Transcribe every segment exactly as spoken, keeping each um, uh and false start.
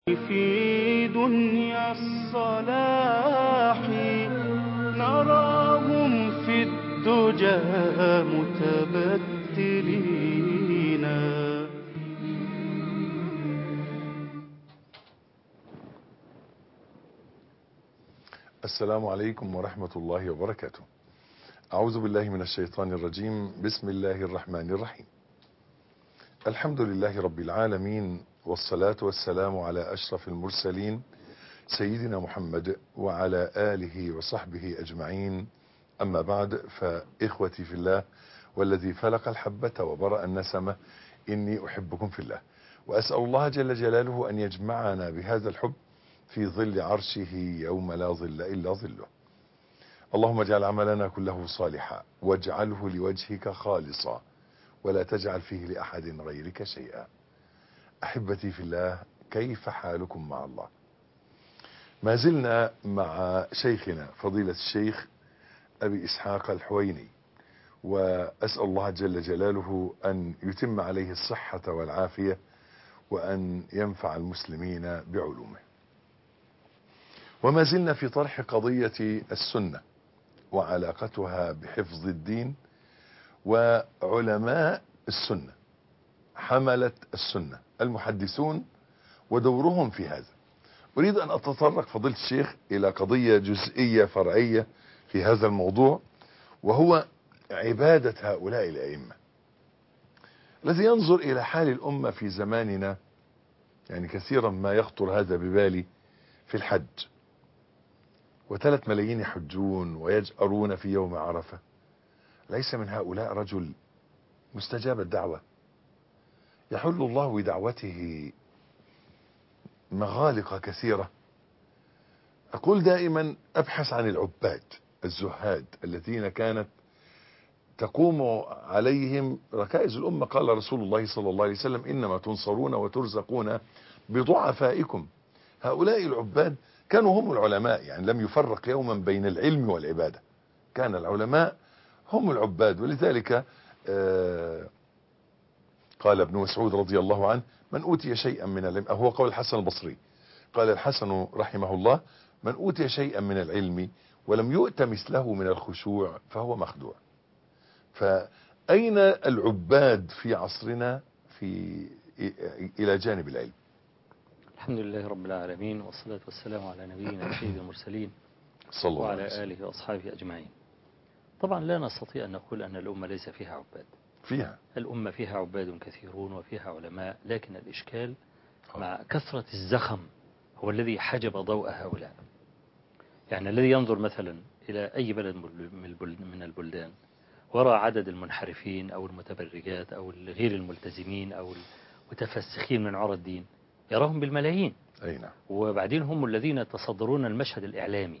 في دنيا الصلاح نراهم في الدجى متبتلين. السلام عليكم ورحمة الله وبركاته. أعوذ بالله من الشيطان الرجيم. بسم الله الرحمن الرحيم. الحمد لله رب العالمين، والصلاة والسلام على أشرف المرسلين سيدنا محمد وعلى آله وصحبه أجمعين. أما بعد، فإخوتي في الله والذي فلق الحبة وبرأ النسمة، إني أحبكم في الله، وأسأل الله جل جلاله أن يجمعنا بهذا الحب في ظل عرشه يوم لا ظل إلا ظله. اللهم اجعل عملنا كله صالحا واجعله لوجهك خالصا ولا تجعل فيه لأحد غيرك شيئا. أحبتي في الله، كيف حالكم مع الله؟ ما زلنا مع شيخنا فضيلة الشيخ أبي إسحاق الحويني، وأسأل الله جل جلاله أن يتم عليه الصحة والعافية وأن ينفع المسلمين بعلومه. وما زلنا في طرح قضية السنة وعلاقتها بحفظ الدين وعلماء السنة، حملة السنة المحدثون ودورهم في هذا. أريد أن أتطرق فضيلة الشيخ إلى قضية جزئية فرعية في هذا الموضوع، وهو عبادة هؤلاء الأئمة. الذي ينظر إلى حال الأمة في زماننا، يعني كثيرا ما يخطر هذا ببالي في الحج، وثلاث ملايين يحجون ويجأرون في يوم عرفة. ليس من هؤلاء رجل مستجاب الدعوة يحل الله بدعوته مغالق كثيرة؟ أقول دائما أبحث عن العباد الزهاد الذين كانت تقوم عليهم ركائز الأمة. قال رسول الله صلى الله عليه وسلم: إنما تنصرون وترزقون بضعفائكم. هؤلاء العباد كانوا هم العلماء، يعني لم يفرق يوما بين العلم والعبادة، كان العلماء هم العباد. ولذلك آه قال ابن مسعود رضي الله عنه: من أوتي شيئا من العلم، هو قول الحسن البصري، قال الحسن رحمه الله: من أوتي شيئا من العلم ولم يؤت مثله من الخشوع فهو مخدوع. فأين العباد في عصرنا في إلى جانب العلم؟ الحمد لله رب العالمين، والصلاة والسلام على نبينا سيد المرسلين صلى الله عليه وعلى وسلم. آله وأصحابه أجمعين. طبعا لا نستطيع أن نقول أن الأمة ليس فيها عباد. فيها الأمة فيها عباد كثيرون وفيها علماء، لكن الإشكال أوه. مع كثرة الزخم هو الذي حجب ضوء هؤلاء. يعني الذي ينظر مثلا إلى أي بلد من البلدان وراء عدد المنحرفين أو المتبرجات أو غير الملتزمين أو المتفسخين من عرى الدين يراهم بالملايين. أي نعم. وبعدين هم الذين يتصدرون المشهد الإعلامي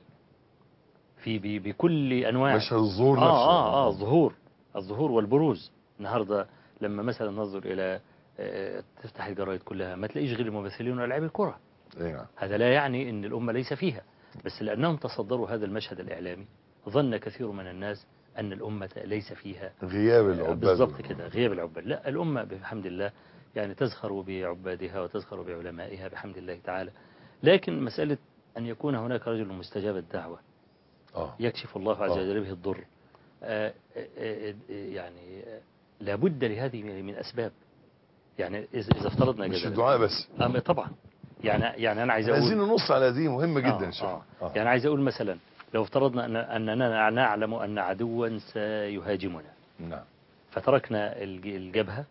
في بكل أنواعه. مشهد الظهور آه نفسه. آه آه الظهور الظهور والبروز. النهاردة لما مثلا ننظر إلى آه تفتح الجرائد كلها ما تلاقيش غير الممثلين ولاعبي الكرة. أي نعم. هذا لا يعني أن الأمة ليس فيها، بس لأنهم تصدروا هذا المشهد الإعلامي ظن كثير من الناس أن الأمة ليس فيها غياب العباد. بالضبط كده، غياب العباد. لا، الأمة بحمد الله يعني تزخر بعبادها وتزخر بعلمائها بحمد الله تعالى. لكن مسألة أن يكون هناك رجل مستجاب الدعوة آه. يكشف الله عز آه. وجل به الضر، آه آه يعني لابد لهذه من أسباب. يعني إذا افترضنا مش جدلا الدعاء بس. آه طبعا. يعني يعني أنا عايز أقول عايزين ننص على دي مهمة جدا. آه شيخ آه آه. يعني عايز أقول مثلا لو افترضنا أن أننا نعلم أن عدوا سيهاجمنا، نعم. فتركنا الجبهة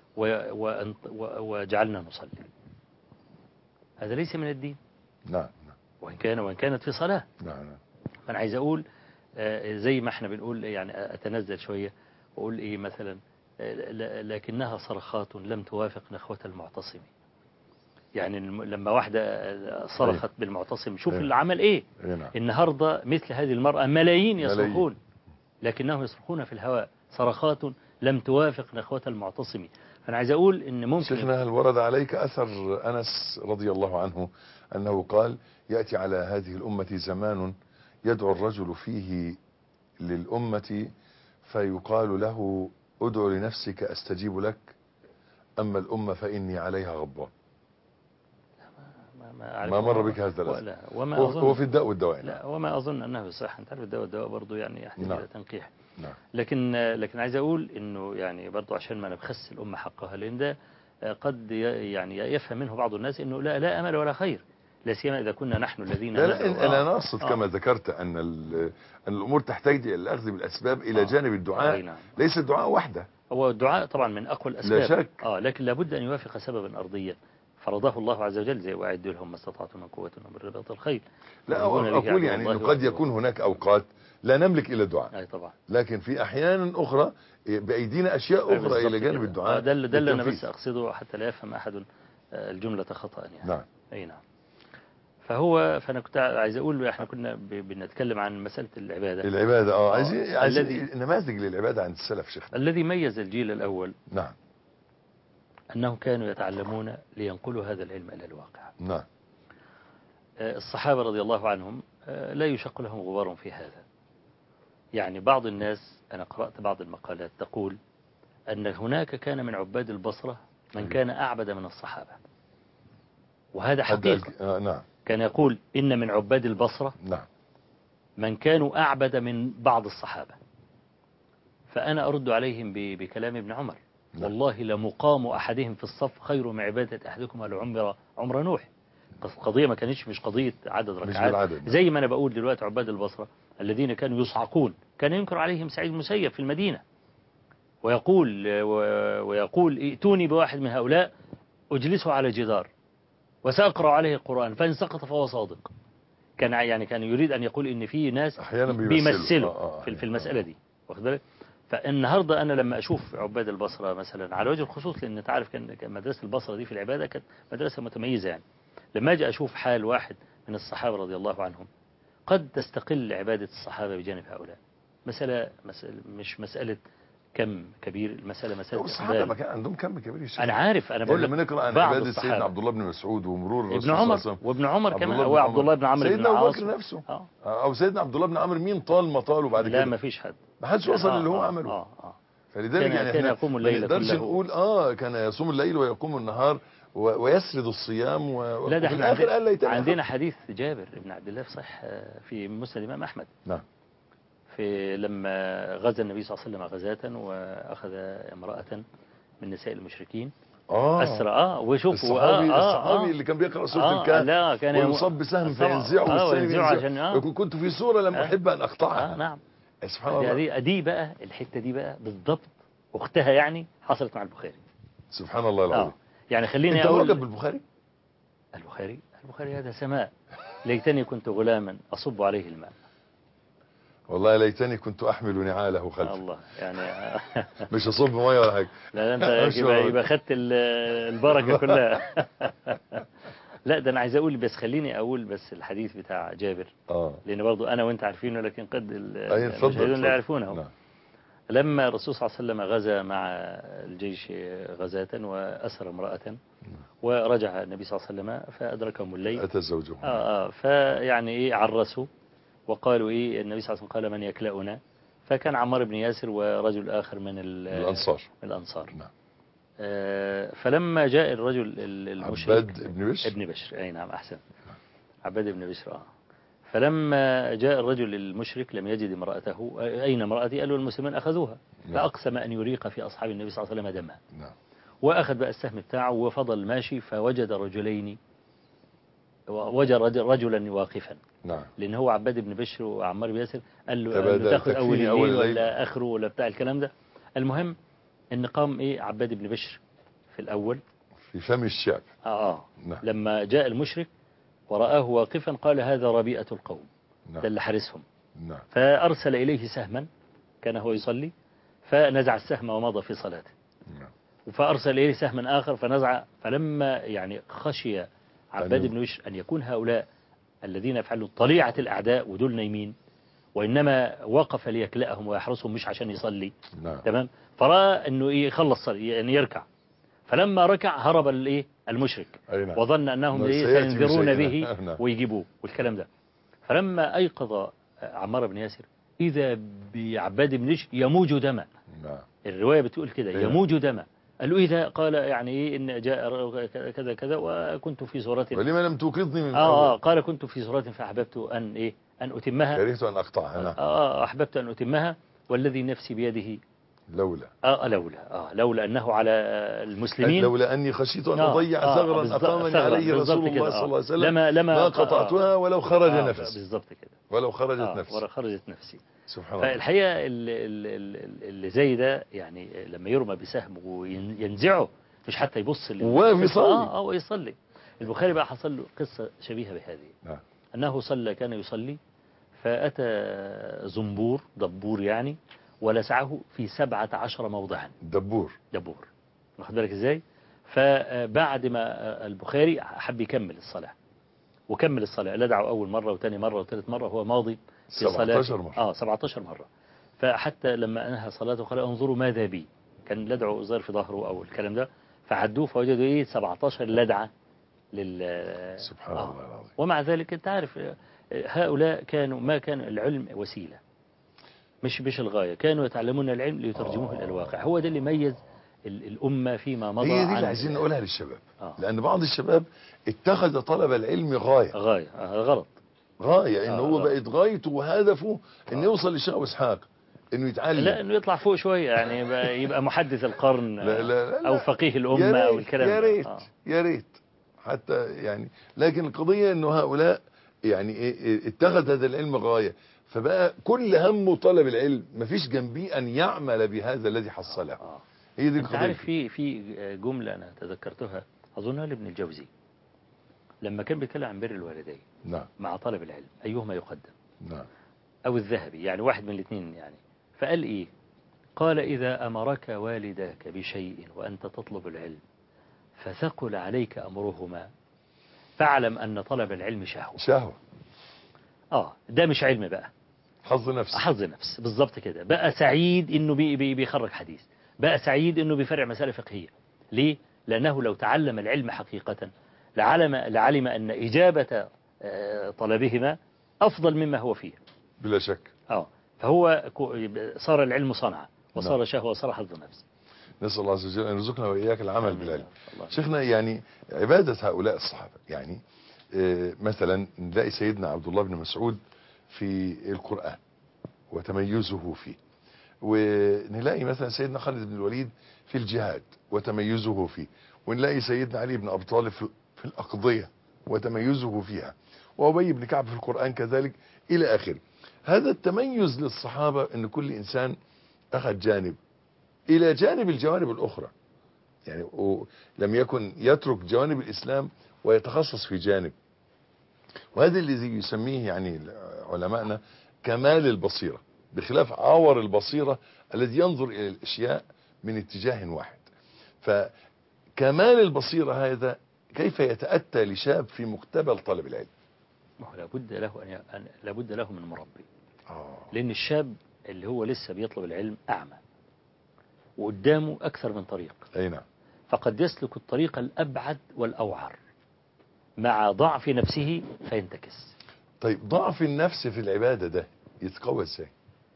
وجعلنا نصلي، هذا ليس من الدين. نعم نعم. وإن كان وإن كانت في صلاة. نعم نعم. فأنا عايز أقول زي ما احنا بنقول، يعني أتنزل شوية وأقول إيه مثلا: لكنها صرخات لم توافق نخوة المعتصم. يعني لما واحدة صرخت بالمعتصم، شوف العمل إيه. نعم. النهاردة مثل هذه المرأة ملايين يصرخون، ملايين. لكنهم يصرخون في الهواء، صرخات لم توافق نخوة المعتصم. أنا عايز أقول إن ممكن. شيخنا، هل ورد عليك أثر أنس رضي الله عنه أنه قال: يأتي على هذه الأمة زمان يدعو الرجل فيه للأمة فيقال له: ادع لنفسك أستجيب لك، أما الأمة فإني عليها غضبان. ما, أعرف ما مر بك هذا الأسف. لا وما هو أظن هو في الداء والدواء. لا وما أظن أنه صح. أنت عارف الدواء والدواء برضه يعني يحتاج نعم. إلى تنقيح. نعم. لكن لكن عايز أقول إنه يعني برضه عشان ما نبخس الأمة حقها، لأن ده قد ي- يعني يفهم منه بعض الناس إنه لا لا أمل ولا خير، لا سيما إذا كنا نحن الذين لا لا ندعو. إن- انا آه اقصد آه كما ذكرت ان ال- أن الامور تحتاج الى الاخذ بالاسباب الى آه جانب أي الدعاء. نعم. ليس الدعاء وحده. هو الدعاء طبعا من أقوى لا الأسباب. شك. آه لكن لابد أن يوافق سببا أرضيا فرضاه الله عز وجل، زي وأعدوا لهم ما استطعتم من قوة ومن رباط الخيل. لا ترهبون به اقول عدو يعني الله انه قد وعدوكم. يكون هناك اوقات لا نملك الا الدعاء، أي طبعا. لكن في احيان اخرى بايدينا اشياء أي اخرى الى بالضبط جانب كده. الدعاء آه ده اللي ده اللي أنا للتنفيذ. بس أقصده حتى لا يفهم أحد آه، الجملة خطأ يعني. نعم. أي نعم. فهو فأنا كنت عايز أقول إحنا كنا ب- بنتكلم عن مسألة العبادة. العبادة اه آه، عايزين عايزين الذي نماذج للعبادة عند السلف شيخنا. الذي ميز الجيل الأول نعم. أنهم كانوا يتعلمون لينقلوا هذا العلم إلى الواقع. نعم. آه، الصحابة رضي الله عنهم آه، لا يشق لهم غبار في هذا. يعني بعض الناس، أنا قرأت بعض المقالات تقول أن هناك كان من عباد البصرة من كان أعبد من الصحابة، وهذا حد حقيقة. قال- آه نعم. كان يقول إن من عباد البصرة نعم. من كانوا أعبد من بعض الصحابة. فأنا أرد عليهم ب- بكلام ابن عمر: نعم. والله لمقام أحدهم في الصف خير من عبادة أحدكم على عمر عمر نوح. قضية ما كانتش مش قضية عدد مش ركعات، بالعدد. نعم. زي ما أنا بقول دلوقتي عباد البصرة الذين كانوا يصعقون، كان ينكر عليهم سعيد المسيب في المدينة ويقول ويقول ائتوني بواحد من هؤلاء أجلسه على جدار وسأقرأ عليه القرآن فإن سقط فهو صادق. كان يعني كان يريد أن يقول إن في ناس احيانا بيمثلوا, بيمثلوا آه آه في في أحياناً. المسألة دي، واخد بالك. فالنهارده أنا لما أشوف عباد البصرة مثلا على وجه الخصوص، لأن أنت عارف كان كان مدرسة البصرة دي في العبادة كانت مدرسة متميزة يعني. لما أجي أشوف حال واحد من الصحابة رضي الله عنهم، قد تستقل عبادة الصحابة بجانب هؤلاء. مسألة, مسألة مش مسألة كم كبير، المسألة مسألة والصحابة ما إقبال. كان عندهم كم كبير يا شيخ. أنا عارف، أنا يعني بقول لك لما نقرأ عن بعض عبادة سيدنا الصحابة، عبد الله بن مسعود ومرور الرسول ابن صلى الله عمر عليه وسلم، وابن عمر عبد كمان، الله أو بن عبد الله بن عمرو بن سيدنا أبو العاص. بكر نفسه، آه. أو سيدنا عبد الله بن عمرو، مين طال ما طال وبعد كده لا ما فيش حد. ما حدش وصل آه للي هو آه عمله. آه آه. فلذلك كان يعني كان احنا يقوم ما الليل نقدرش كله. نقول اه كان يصوم الليل ويقوم النهار و- ويسرد الصيام و... لا ده وفي احنا الاخر قال عندنا, ليتني عندنا أحب. حديث جابر بن عبد الله في صحيح في مسند الإمام أحمد، نعم. في لما غزا النبي صلى الله عليه وسلم غزاة وأخذ امرأة من نساء المشركين اه أسرى. آه وشوف الصحابي آه آه الصحابي آه اللي كان بيقرأ سورة آه الكهف لا كان ويصاب بسهم طبعا. فينزعه آه والثاني وينزعه ينزعه، عشان آه يقول كنت في سورة لم آه أحب أن أقطعها. آه نعم. سبحان دي, الله. دي, دي بقى الحتة دي بقى بالضبط أختها يعني حصلت مع البخاري. سبحان الله العظيم. آه يعني خليني انت أقول معجب بالبخاري؟ البخاري البخاري هذا سماء. ليتني كنت غلاما أصب عليه الماء. والله ليتني كنت أحمل نعاله خلفي. الله يعني مش أصب مية ولا حاجة. لا انت يبقى, يبقى خدت البركة كلها. لا ده انا عايز اقول بس خليني اقول بس الحديث بتاع جابر، اه لان برضو انا وانت عارفينه لكن قد اي اتفضل المشاهدون لا يعرفونه. نعم. لما الرسول صلى الله عليه وسلم غزا مع الجيش غزاة وأسر امرأة ورجع النبي صلى الله عليه وسلم فأدركهم الليل. أتى زوجهم. آه آه فيعني إيه عرسوا وقالوا إيه النبي صلى الله عليه وسلم قال من يكلأنا، فكان عمار بن ياسر ورجل آخر من الأنصار. من الأنصار. نعم. آه فلما جاء الرجل المشرك عباد ابن بشر. ابن بشر أي نعم أحسن. عباد ابن بشر آه فلما جاء الرجل المشرك لم يجد امرأته، أين امرأتي؟ قالوا المسلمين أخذوها. نعم. فأقسم أن يريق في أصحاب النبي صلى الله عليه وسلم دمها. نعم. وأخذ بقى السهم بتاعه وفضل ماشي فوجد رجلين، وجد رجل رجلا واقفا. نعم. لأن هو عباد بن بشر وعمار بن ياسر قال له, قال له تاخذ أول الليل, أول الليل ولا آخره ولا بتاع الكلام ده. المهم إن قام إيه عباد بن بشر في الأول في فم الشعب. آه, آه نعم. لما جاء المشرك ورآه واقفا قال هذا ربيئة القوم. نعم. ده اللي حارسهم. نعم. فأرسل إليه سهما كان هو يصلي فنزع السهم ومضى في صلاته. نعم. فأرسل إليه سهما آخر فنزع. فلما يعني خشي عباد أنه... بن بشر أن يكون هؤلاء الذين يفعلوا طليعة الأعداء ودول نايمين، وإنما وقف ليكلأهم ويحرسهم مش عشان يصلي. نعم. تمام. فرأى أنه يخلص يعني يركع. فلما ركع هرب الايه المشرك. نعم. وظن أنهم سينذرون به ويجيبوه والكلام ده. فلما أيقظ عمار بن ياسر إذا بعباد بن بشر يموج دما. نعم. الرواية بتقول كده يموج دما. قال له إيه ده؟ قال يعني إيه إن جاء كذا كذا وكنت في سورة. ولما لم توقظني من آه, آه أول؟ قال كنت في سورة فأحببت أن إيه أن أتمها. كرهت أن أقطعها. نعم. آه أحببت أن أتمها والذي نفسي بيده. لولا آه لولا آه لولا أنه على المسلمين. لولا أني خشيت أن آه أضيع آه ثغرا أقامني عليه رسول الله صلى الله عليه وسلم لما لما ما قطعتها ولو خرج آه نفسي. بالضبط كده. ولو خرجت آه نفسي. ولو خرجت نفسي. سبحان الله. فالحقيقة اللي زي ده يعني لما يرمى بسهم وينزعه مش حتى يبص ويصلي. آه آه يصلي. البخاري بقى حصل له قصة شبيهة بهذه. نعم. أنه صلى كان يصلي فأتى زنبور دبور يعني ولسعه في سبعة عشر موضعا. دبور. دبور واخد بالك ازاي؟ فبعد ما البخاري حب يكمل الصلاة وكمل الصلاة لدعه أول مرة وثاني مرة وثالث مرة هو ماضي في سبعتاشر مرة. آه سبعة عشر مرة. فحتى لما أنهى صلاته قال انظروا ماذا بي، كان لدعه زار في ظهره أو الكلام ده، فعدوه فوجدوا إيه سبعة عشر لدعة لل سبحان آه. الله العظيم. ومع ذلك أنت عارف هؤلاء كانوا ما كان العلم وسيلة مش مش الغاية، كانوا يتعلمون العلم ليترجموه إلى الواقع. هو ده اللي ميز الأمة فيما مضى. هي دي اللي عن عايزين نقولها للشباب. آه. لأن بعض الشباب اتخذ طلب العلم غاية. غاية آه غلط. غاية إن آه هو غلط. بقت غايته وهدفه إنه آه. يوصل للشيخ أبو إسحاق إنه يتعلم. لا إنه يطلع فوق شوية يعني يبقى, يبقى محدث القرن. لا لا لا أو فقيه الأمة أو الكلام يا ريت آه. يا ريت حتى يعني. لكن القضية إنه هؤلاء يعني إيه اتخذ هذا العلم غاية، فبقى كل همه طلب العلم، مفيش جنبيه أن يعمل بهذا الذي حصله. آه. هي دي أنت القضية. عارف في في جملة أنا تذكرتها أظنها لابن الجوزي لما كان بيتكلم عن بر الوالدين. نعم. مع طلب العلم أيهما يقدم؟ نعم. أو الذهبي يعني واحد من الاثنين يعني. فقال إيه؟ قال إذا أمرك والداك بشيء وأنت تطلب العلم فثقل عليك أمرهما فاعلم أن طلب العلم شهوة. شهوة. آه ده مش علم بقى، حظ نفس. حظ نفس بالضبط كده. بقى سعيد إنه بي بي بيخرج حديث، بقى سعيد إنه بيفرع مسألة فقهية. ليه؟ لأنه لو تعلم العلم حقيقة لعلم, لعلم أن إجابة طلبهما أفضل مما هو فيه بلا شك. آه فهو صار العلم صنعة وصار نعم. شهوة وصار حظ نفس. نسأل الله عز وجل أن يرزقنا وإياك العمل آمين. بالعلم. الله. شيخنا يعني عبادة هؤلاء الصحابة يعني آه مثلا نلاقي سيدنا عبد الله بن مسعود في القرآن وتميزه فيه، ونلاقي مثلا سيدنا خالد بن الوليد في الجهاد وتميزه فيه، ونلاقي سيدنا علي بن أبي طالب في الأقضية وتميزه فيها، وأبي بن كعب في القرآن كذلك إلى آخره. هذا التميز للصحابة أن كل إنسان أخذ جانب إلى جانب الجوانب الأخرى، يعني لم يكن يترك جوانب الإسلام ويتخصص في جانب. وهذا الذي يسميه يعني علماءنا كمال البصيرة، بخلاف عور البصيرة الذي ينظر إلى الأشياء من اتجاه واحد. فكمال البصيرة هذا كيف يتأتى لشاب في مقتبل طلب العلم؟ لابد له أن لابد له من مربي. آه. لأن الشاب اللي هو لسه بيطلب العلم أعمى وقدامه أكثر من طريق. أي نعم. فقد يسلك الطريق الأبعد والأوعر مع ضعف نفسه فينتكس. طيب ضعف النفس في العبادة ده يتقوى ازاي؟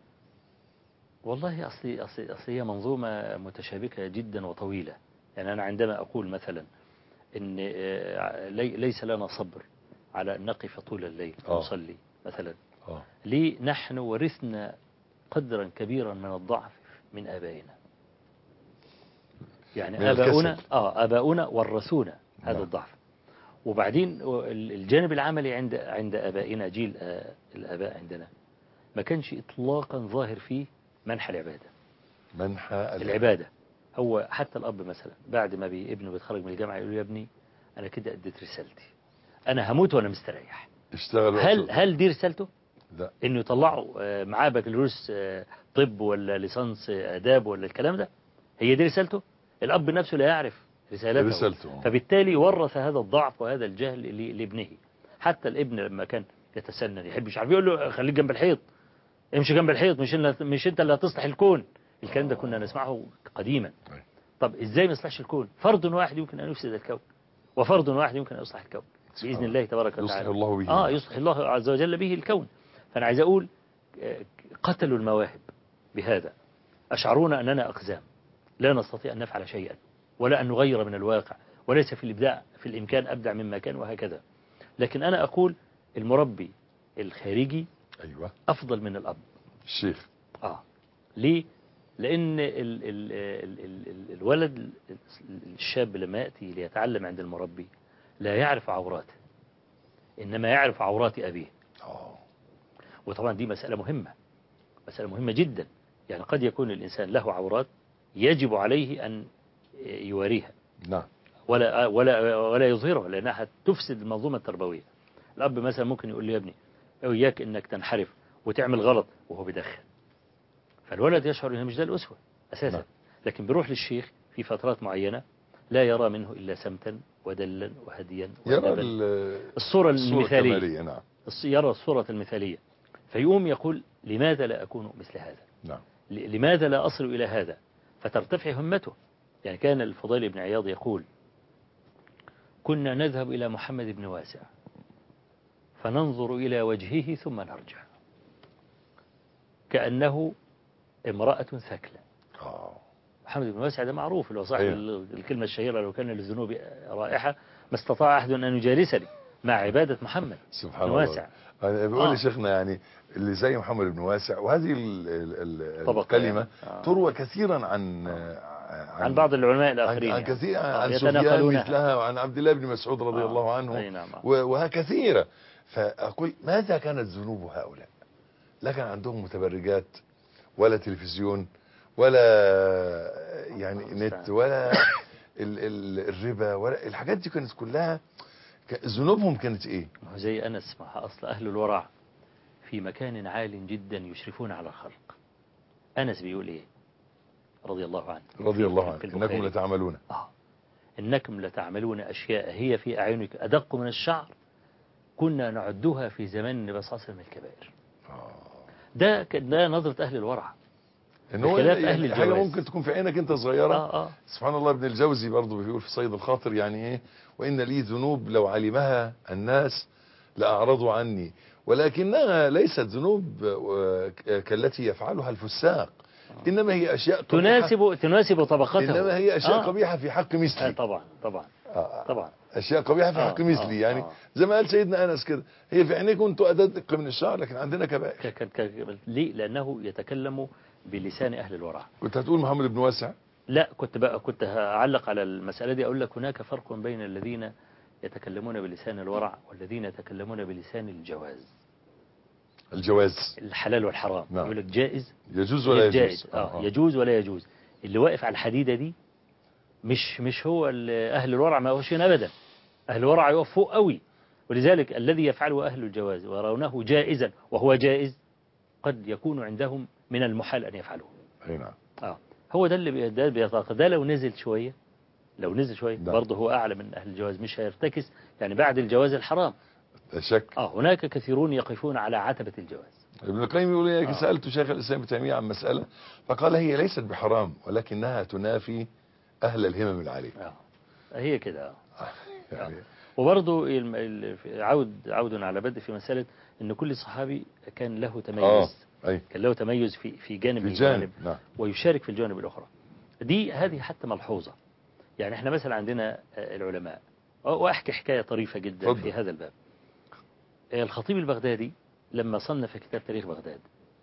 والله أصلي, أصلي, أصلي هي منظومة متشابكة جدا وطويلة. يعني أنا عندما أقول مثلا إن ليس لنا صبر على أن نقف طول الليل ونصلي مثلا، آه. ليه نحن ورثنا قدرا كبيرا من الضعف من آبائنا. يعني آباؤنا آه آباؤنا ورثونا هذا نعم. الضعف. وبعدين الجانب العملي عند عند آبائنا جيل آه الآباء عندنا ما كانش إطلاقا ظاهر فيه منح العبادة. منح العبادة هو حتى الأب مثلا بعد ما بي ابنه بيتخرج من الجامعة يقول له يا ابني أنا كده أديت رسالتي، أنا هموت وأنا مستريح. اشتغل. هل هل دي رسالته؟ لا. إنه يطلعوا معاه بكالوريوس طب ولا ليسانس آداب ولا الكلام ده؟ هي دي رسالته؟ الأب نفسه لا يعرف رسالته, رسالته. فبالتالي ورث هذا الضعف وهذا الجهل لابنه. حتى الابن لما كان يتسنن يحب مش عارف يقول له خليك جنب الحيط، امشي جنب الحيط، مش مش انت اللي هتصلح الكون. الكلام ده كنا نسمعه قديما. طب ازاي ما يصلحش الكون؟ فرد واحد يمكن ان يفسد الكون، وفرد واحد يمكن ان يصلح الكون باذن الله تبارك وتعالى. يصلح الله به. اه يصلح الله عز وجل به الكون. فانا عايز اقول قتلوا المواهب بهذا، اشعرونا اننا اقزام لا نستطيع ان نفعل شيئا. ولا أن نغير من الواقع، وليس في الإبداع في الإمكان أبدع مما كان وهكذا. لكن أنا أقول المربي الخارجي أيوة أفضل من الأب الشيخ. آه ليه؟ لأن ال ال ال ال ال الولد الشاب لما يأتي ليتعلم عند المربي لا يعرف عوراته، إنما يعرف عورات أبيه. آه. وطبعا دي مسألة مهمة، مسألة مهمة جدا. يعني قد يكون الإنسان له عورات يجب عليه أن يواريها نعم. ولا ولا ولا يظهرها، لأنها تفسد المنظومة التربوية. الأب مثلا ممكن يقول لي يا ابني إياك إنك تنحرف وتعمل غلط وهو بيدخن، فالولد يشعر إنه مش ده الأسوة أساسا. نعم. لكن بيروح للشيخ في فترات معينة لا يرى منه إلا سمتا ودلا وهديا يرى ودبا، ال- الصورة الصورة المثالية، الكمالية. نعم. الص- يرى الصورة المثالية، فيقوم يقول لماذا لا أكون مثل هذا، نعم. ل- لماذا لا أصل إلى هذا، فترتفع همته. يعني كان الفضيل بن عياض يقول كنا نذهب إلى محمد بن واسع فننظر إلى وجهه ثم نرجع كأنه امرأة ثكلى. آه. محمد بن واسع ده معروف، اللي هو صاحب أيوة. الكلمة الشهيرة لو كان للذنوب رائحة ما استطاع أحد أن يجالسني مع عبادة محمد سبحان بن الله. واسع. أنا بقول آه. لشيخنا يعني اللي زي محمد بن واسع، وهذه ال ال طبقة الكلمة يعني. آه. تروى كثيرا عن آه. عن, عن بعض العلماء عن, الآخرين عن يعني. كثير آه. عن سفيان يتناقلونها. مثلها، وعن عبد الله بن مسعود رضي آه. الله عنه. أي نعم. آه. وها كثيرة. فأقول ماذا كانت ذنوب هؤلاء؟ لا كان عندهم متبرجات ولا تلفزيون ولا يعني نت ولا ال ال الربا ولا الحاجات دي، كانت كلها ك- ذنوبهم كانت ايه؟ زي أنس مع أصل أهل الورع في مكان عال جدا يشرفون على الخلق. أنس بيقول إيه رضي الله عنه رضي في- الله في عنه البخاري. انكم لتعملون. آه. إنكم لتعملون أشياء هي في أعينك أدق من الشعر كنا نعدها في زمان النبي صلى الله عليه وسلم الكبائر. ده ك- ده نظرة أهل الورع. ان هو بخلاف أهل يعني حاجه الجواز. ممكن تكون في عينك انت صغيره. آه آه. سبحان الله. ابن الجوزي برضه بيقول في صيد الخاطر يعني ايه، وان لي ذنوب لو علمها الناس لاعرضوا عني، ولكنها ليست ذنوب آه، كالتي يفعلها الفساق، انما هي اشياء قبيحه. تناسب تناسب طبقته. انما هي اشياء آه. قبيحه في حق آه مثلي. طبعا طبعا آه، طبعا. اشياء قبيحه في آه حق مثلي. آه يعني آه. زي ما قال سيدنا انس كده، هي في عينيكم انتوا ادق من الشعر، لكن عندنا كبائر. ك- ك- ك- ليه؟ لأنه يتكلم بلسان أهل الورع. كنت هتقول محمد بن واسع. لا كنت بقى كنت هعلق على المسألة دي، أقول لك هناك فرق بين الذين يتكلمون بلسان الورع والذين يتكلمون بلسان الجواز، الجواز. الحلال والحرام. نعم. يقول لك جائز يجوز ولا غير يجوز. جائز. آه. يجوز ولا يجوز. اللي واقف على الحديدة دي مش مش هو ال- أهل الورع، ما هوش هنا أبدا. أهل الورع يقف فوق قوي. ولذلك الذي يفعله أهل الجواز ويرونه جائزا وهو جائز قد يكون عندهم من المحال أن يفعلوه. اي نعم. آه. هو ده اللي بي- ده بيتاقى. ده لو نزل شوية لو نزل شوية نعم. برضه هو أعلى من أهل الجواز، مش هيرتكس يعني بعد الجواز الحرام. لا شك. آه هناك كثيرون يقفون على عتبة الجواز. ابن القيم يقول لك آه. سألت شيخ الإسلام ابن تيمية عن مسألة فقال هي ليست بحرام، ولكنها تنافي أهل الهمم العالية. آه. هي كده. آه. يعني وبرضه الم- ال- عود عود على بدء في مسألة أن كل صحابي كان له آه تميز. أي كان له تميز في في جانب في من الجوانب الجانب. نعم. ويشارك في الجوانب الأخرى. دي هذه حتى ملحوظة. يعني احنا مثلا عندنا آه، العلماء، وأحكي حكاية طريفة جدا فضل. في هذا الباب. آه، الخطيب البغدادي لما صنف كتاب تاريخ بغداد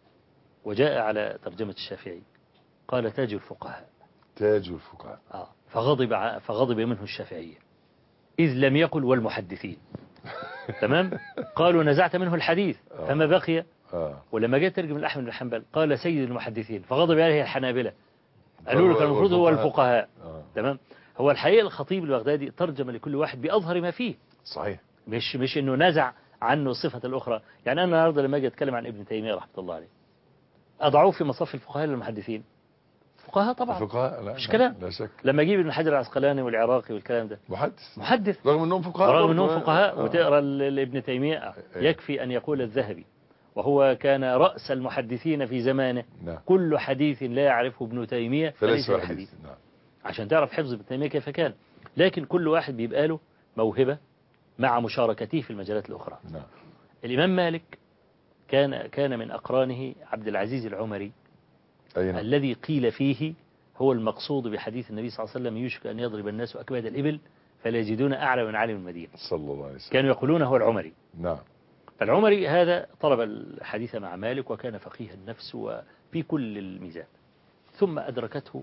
وجاء على ترجمة الشافعي قال تاج الفقهاء. تاج الفقهاء. آه. فغضب ع- فغضب منه الشافعية إذ لم يقل والمحدثين. تمام. قالوا نزعت منه الحديث فما بقي. آه. ولما جاء ترجم الأحمد بن حنبل قال سيد المحدثين، فغضب عليه الحنابلة قالوا له كان المفروض هو الفقهاء. آه. تمام. هو الحقيقة الخطيب البغدادي ترجم لكل واحد بأظهر ما فيه، صحيح. مش مش انه نزع عنه الصفة الأخرى. يعني أنا النهارده لما أجي أتكلم عن ابن تيمية رحمة الله عليه أضعوه في مصف الفقهاء للمحدثين. فقهاء طبعا الفقهاء لا مش لا كلام. لا شك. لما أجيب ابن حجر العسقلاني والعراقي والكلام ده محدث. محدث رغم انهم فقهاء. ورغم برضو. انهم فقهاء. آه. وتقرا ل- لابن تيمية إيه. يكفي أن يقول الذهبي وهو كان رأس المحدثين في زمانه نعم. كل حديث لا يعرفه ابن تيمية فليس فليس حديث. بحديث. نعم. عشان تعرف حفظ ابن تيمية كيف كان. لكن كل واحد بيبقى له موهبة مع مشاركته في المجالات الأخرى. نعم. الإمام مالك كان كان من أقرانه عبد العزيز العمري أي نعم. الذي قيل فيه هو المقصود بحديث النبي صلى الله عليه وسلم: يوشك أن يضرب الناس أكباد الإبل فلا يجدون أعلى من عالم المدينة. صلى الله عليه وسلم. كانوا يقولون هو العمري. نعم. فالعمري هذا طلب الحديث مع مالك، وكان فقيه النفس وفي كل الميزات، ثم أدركته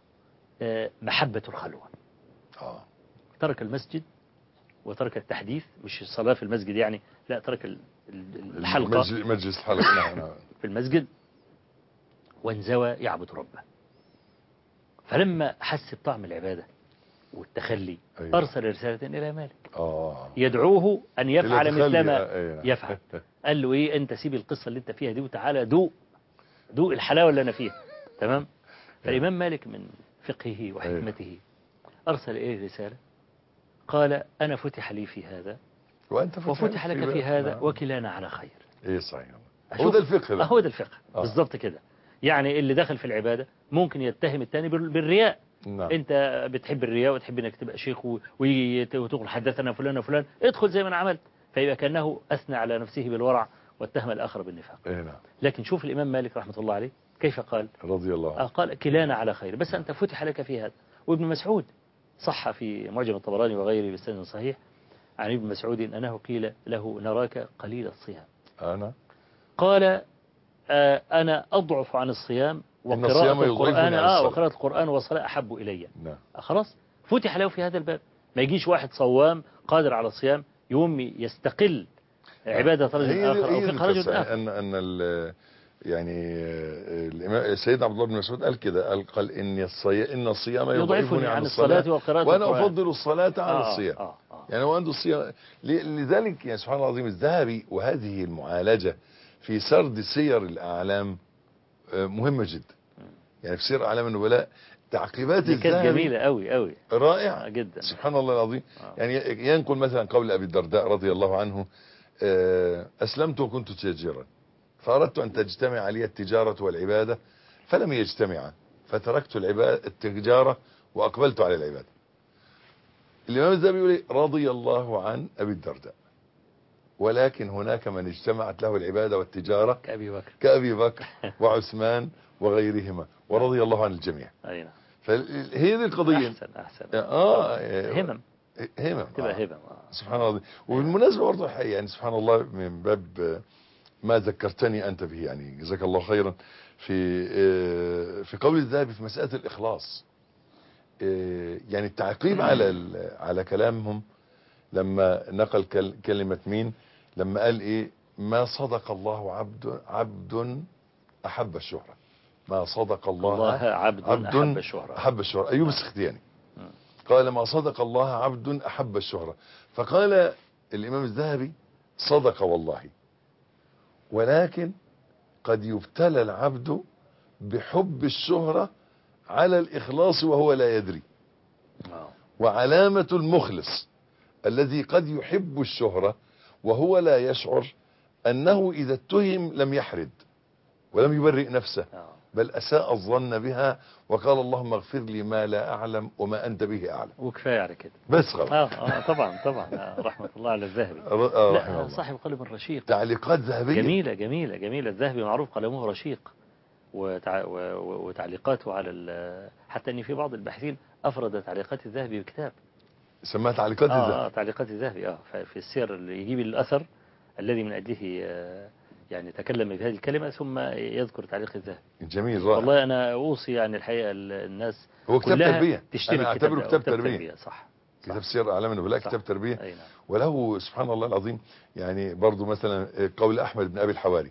محبة الخلوة. آه. ترك المسجد وترك التحديث، مش الصلاة في المسجد يعني، لا، ترك الحلقة، مجلس الحلقة نعم. في المسجد، وانزوى يعبد ربه. فلما حس بطعم العبادة والتخلي، أيوة. أرسل رسالة إلى مالك آه. يدعوه أن يفعل مثل ما أيوة. يفعل. قال له إيه، أنت سيب القصة اللي أنت فيها دي وتعالى دوق دوق الحلاوة اللي أنا فيها. تمام. فالإمام مالك من فقهه وحكمته أرسل إليه رسالة، قال: أنا فتح لي في هذا وأنت فتح وفتح لك في, في هذا. نعم. وكلانا على خير. إيه صحيح. هو ده الفقه بقى. هو ده الفقه. آه. بالضبط كده. يعني اللي دخل في العبادة ممكن يتهم الثاني بالرياء. نعم. انت بتحب الرياء وتحب انك تبقى شيخ وتقول حدثنا فلان وفلان، ادخل زي ما انا عملت، فيبقى كأنه أثنى على نفسه بالورع واتهم الآخر بالنفاق. إيه نعم. لكن شوف الإمام مالك رحمة الله عليه كيف قال، رضي الله عنه. آه قال: كلانا على خير، بس أنت فتح لك في هذا. وابن مسعود صح في معجم الطبراني وغيره بسند صحيح عن ابن مسعود أنه قيل له: نراك قليل الصيام. أنا قال: آه أنا أضعف عن الصيام وقراءة القرآن آه وقراءة القرآن والصلاة أحب إلي. نعم. خلاص فتح له في هذا الباب. ما يجيش واحد صوام قادر على الصيام يوم يستقل عبادة رجل آخر أو فقه رجل آخر. أن أن ال يعني الإمام سيدنا عبد الله بن مسعود قال كده، قال قال إن الصيام إن الصيام يضعفني عن الصلاة وقراءة وأنا أفضل الصلاة عن آه الصيام. آه آه. يعني هو عنده الصيام. لذلك يعني سبحان الله العظيم الذهبي وهذه المعالجة في سرد سير الأعلام مهمة جدا. يعني في سير أعلام النبلاء تعقيبات الذهبي جميلة قوي قوي رائعة جدا سبحان الله العظيم. آه. يعني ينقل مثلا قول أبي الدرداء رضي الله عنه: أسلمت وكنت تاجرا فأردت أن تجتمع علي التجارة والعبادة فلم يجتمعا فتركت العبادة التجارة وأقبلت على العبادة. الإمام الذهبي يقول: رضي الله عن أبي الدرداء، ولكن هناك من اجتمعت له العبادة والتجارة كأبي بكر كأبي بكر وعثمان وغيرهما، ورضي الله عن الجميع. أينا. فهي دي القضية. أحسن أحسن. آه همم همم تبقى آه. همم آه. سبحان الله. وبالمناسبة برضه يعني سبحان الله من باب ما ذكرتني أنت به، يعني جزاك الله خيرا، في في قول الذهبي في مسألة الإخلاص، يعني التعقيب على على كلامهم لما نقل كلمة مين، لما قال إيه: ما صدق الله عبد عبد أحب الشهرة، ما صدق الله, الله عبد, عبد أحب الشهرة أحب الشهرة. أيوب السختياني قال: ما صدق الله عبد أحب الشهرة. فقال الإمام الذهبي: صدق والله، ولكن قد يبتلى العبد بحب الشهرة على الإخلاص وهو لا يدري. وعلامة المخلص الذي قد يحب الشهرة وهو لا يشعر أنه إذا اتهم لم يحرد ولم يبرئ نفسه، بل أساء الظن بها وقال: اللهم اغفر لي ما لا أعلم وما أنت به أعلم. وكفاية على كده بس خلاص. آه آه طبعا طبعا آه رحمة الله على الذهبي. آه لا صاحب قلم رشيق، تعليقات ذهبية جميلة جميلة جميلة. الذهبي معروف قلمه رشيق، وتع... وتعليقاته على حتى أن في بعض الباحثين أفرد تعليقات الذهبي بكتاب سماها تعليقات آه الذهبي. آه تعليقات الذهبي آه في السير اللي يجيب الأثر الذي من أجله آه يعني تكلم بهذه الكلمة ثم يذكر تعليق الذهبي. جميل رائع. والله أنا أوصي يعني الحقيقة الناس هو كتاب تربية، تشتري أنا أعتبره كتاب, كتاب تربية. تربية صح. كتاب سير أعلام النبلاء كتاب تربية. نعم. وله سبحان الله العظيم يعني برضو مثلا قول أحمد بن أبي الحواري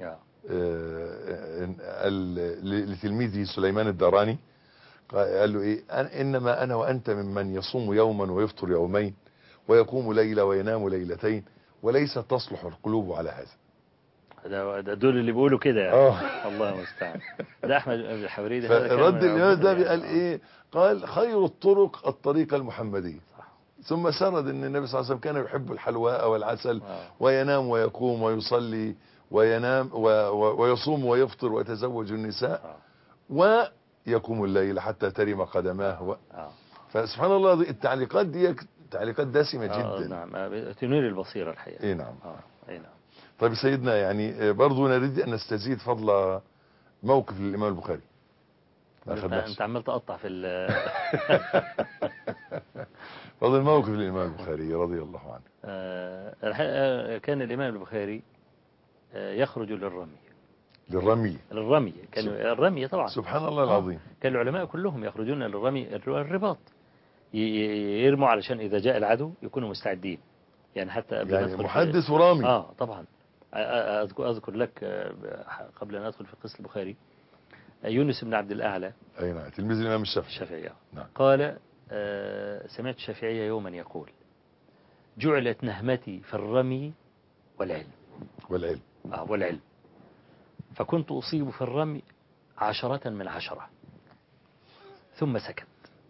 لتلميذه سليمان الداراني، قال له إيه: إنما أنا وأنت ممن يصوم يوما ويفطر يومين ويقوم ليلة وينام ليلتين وليس تصلح القلوب على هذا. ده دول اللي بيقولوا كده يعني. آه. الله المستعان. ده احمد بن ابي الحواري ده فرد الامام الذهبي قال ايه؟ قال: خير الطرق الطريقه المحمديه. صح. ثم سرد ان النبي صلى الله عليه وسلم كان يحب الحلواء والعسل آه. وينام ويقوم ويصلي وينام و... و... ويصوم ويفطر ويتزوج النساء آه. ويقوم الليل حتى ترم قدماه و... آه. فسبحان الله التعليقات دي تعليقات دسمه آه جدا. نعم تنير البصيره الحقيقه. اي نعم. آه. اي نعم. طيب سيدنا يعني برضو نريد أن نستزيد فضل موقف للإمام البخاري ما انت, أخذناش. انت عمال تقطع في ال فضل موقف الإمام البخاري رضي الله عنه. آه، الحقيقة كان الإمام البخاري آه، يخرج للرمي. للرمي. للرمي كان سب- الرمي طبعا. سبحان الله العظيم. آه، كان العلماء كلهم يخرجون للرمي الرباط، ي- ي- يرموا علشان إذا جاء العدو يكونوا مستعدين. يعني حتى قبل ما يعني أدخل في- محدث ورامي. آه طبعا. آه، آه، أذكر, أذكر لك آه، قبل أن أدخل في قصة البخاري، آه، يونس بن عبد الأعلى أي نعم، تلميذ الإمام الشافعي. الشافعي نعم. قال آه، سمعت الشافعي يوما يقول: جعلت نهمتي في الرمي والعلم. والعلم. آه والعلم. فكنت أصيب في الرمي عشرة من عشرة. ثم سكت.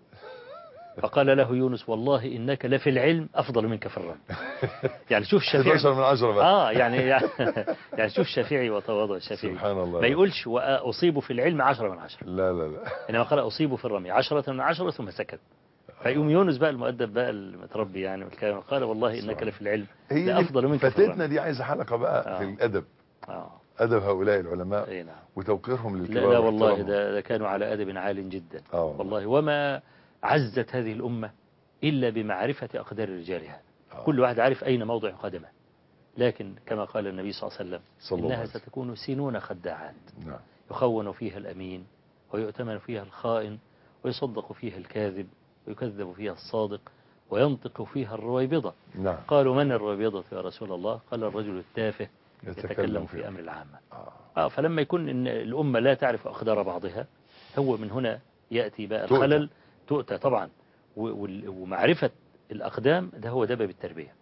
فقال له يونس: والله إنك لفي العلم أفضل منك في الرمي. يعني شوف الشافعي. احد عشر من عشرة بقى. آه يعني يعني شوف الشافعي وتواضع الشافعي. سبحان الله. ما يقولش وأصيب في العلم عشرة من عشرة، لا لا لا. إنما قال أصيب في الرمي عشرة من عشرة ثم سكت. فيقوم يونس بقى المؤدب بقى المتربي يعني والكلام، قال: والله إنك لفي العلم هي لأفضل منك في فتتنا الرمي. دي عايزة حلقة بقى آه. في الأدب. آه. أدب هؤلاء العلماء أي نعم. وتوقيرهم لا للكبار لا والله واحترامهم. ده, ده كانوا على أدب عال جدا. آه والله. والله وما عزت هذه الأمة إلا بمعرفة أقدار رجالها. آه. كل واحد عارف أين موضع قدمه. لكن كما قال النبي صلى الله عليه وسلم: صلى الله إنها عليه وسلم. ستكون سنون خداعات، نعم. يخون فيها الأمين ويؤتمن فيها الخائن ويصدق فيها الكاذب ويكذب فيها الصادق وينطق فيها الرويبضة. نعم. قالوا: من الرويبضة يا رسول الله؟ قال: الرجل التافه يتكلم يتكلم في في أمر العامة. آه. آه فلما يكون إن الأمة لا تعرف أقدار بعضها، هو من هنا يأتي بقى تؤتى. الخلل. تؤتى طبعا. ومعرفة الأقدام ده هو دبب التربية،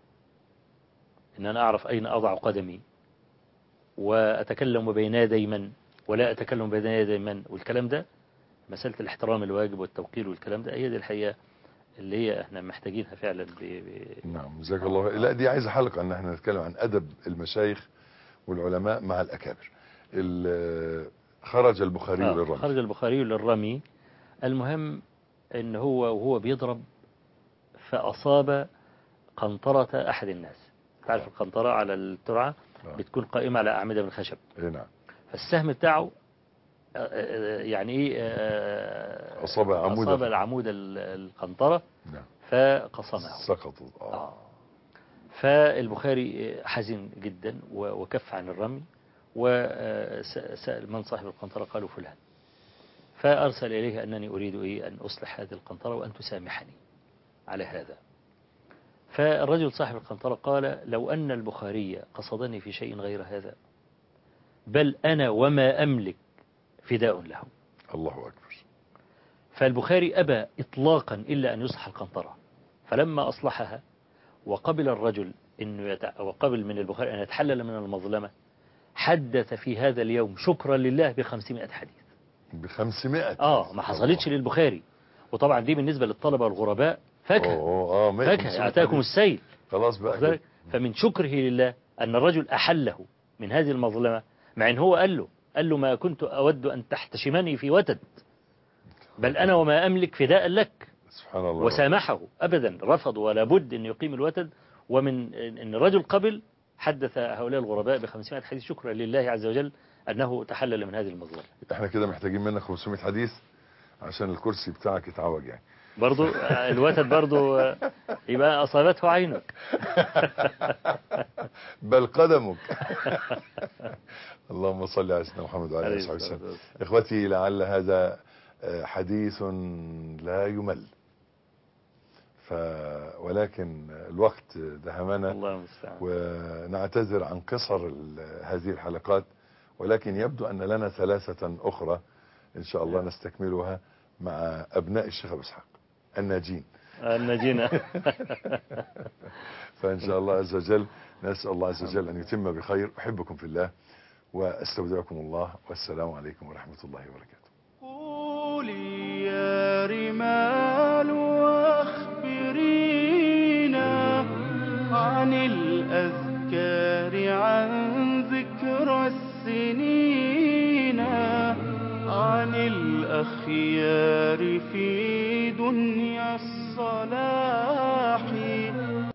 إن أنا أعرف أين أضع قدمي وأتكلم بين يدي من ولا أتكلم بين يدي من، والكلام ده مسألة الاحترام الواجب والتوقير والكلام ده هي دي الحقيقة اللي هي احنا محتاجينها فعلا. ب... ب... نعم جزاك الله خير. لا دي عايزة حلقة ان احنا نتكلم عن ادب المشايخ والعلماء مع الاكابر. خرج البخاري آه للرمي. خرج البخاري للرمي. المهم ان هو وهو بيضرب فأصاب قنطرة أحد الناس. تعرف القنطرة على الترعة بتكون قائمة على أعمدة من الخشب. نعم. فالسهم بتاعه يعني ايه أصاب عمود أصاب العمود القنطرة. نعم. فقصمه. سقطوا. آه. آه. فالبخاري حزن جدا وكف عن الرمي، وسأل من صاحب القنطرة؟ قالوا فلان. فأرسل إليه أنني أريد إيه أن أصلح هذه القنطرة وأن تسامحني على هذا. فالرجل صاحب القنطرة قال: لو أن البخاري قصدني في شيء غير هذا بل أنا وما أملك فداء له. الله أكبر. فالبخاري أبى إطلاقا إلا أن يصلح القنطرة. فلما أصلحها وقبل الرجل إنه يتع... وقبل من البخاري أن يتحلل من المظلمة، حدث في هذا اليوم شكرا لله بخمسمائة حديث. بخمسمائة آه ما حصلتش للبخاري. وطبعا دي بالنسبة للطلبة والغرباء فاكهة. اه فاكهة أتاكم السيل. خلاص بقى. فمن شكره لله أن الرجل أحله من هذه المظلمة، مع أن هو قال له قال له: ما كنت أود أن تحتشمني في وتد، بل أنا وما أملك فداء لك. سبحان الله. وسامحه أبدا، رفض ولا بد أن يقيم الوتد. ومن أن الرجل قبل حدث هؤلاء الغرباء بخمسمائة حديث شكرا لله عز وجل أنه تحلل من هذه المظلمة. احنا كده محتاجين منك خمسمائة حديث عشان الكرسي بتاعك يتعوج يعني. برضو الوتد برضو يبقى أصابته عينك بل قدمك. اللهم صل على سيدنا محمد وعلى اله وصحبه وسلم. اخوتي لعل هذا حديث لا يمل، ف ولكن الوقت دهمنا. الله المستعان. ونعتذر عن قصر هذه الحلقات، ولكن يبدو أن لنا ثلاثة أخرى إن شاء الله نستكملها مع أبناء الشيخ أبو إسحاق الناجين. الناجين. فإن شاء الله عز وجل نسأل الله عز وجل أن يتم بخير. أحبكم في الله وأستودعكم الله، والسلام عليكم ورحمة الله وبركاته. قولي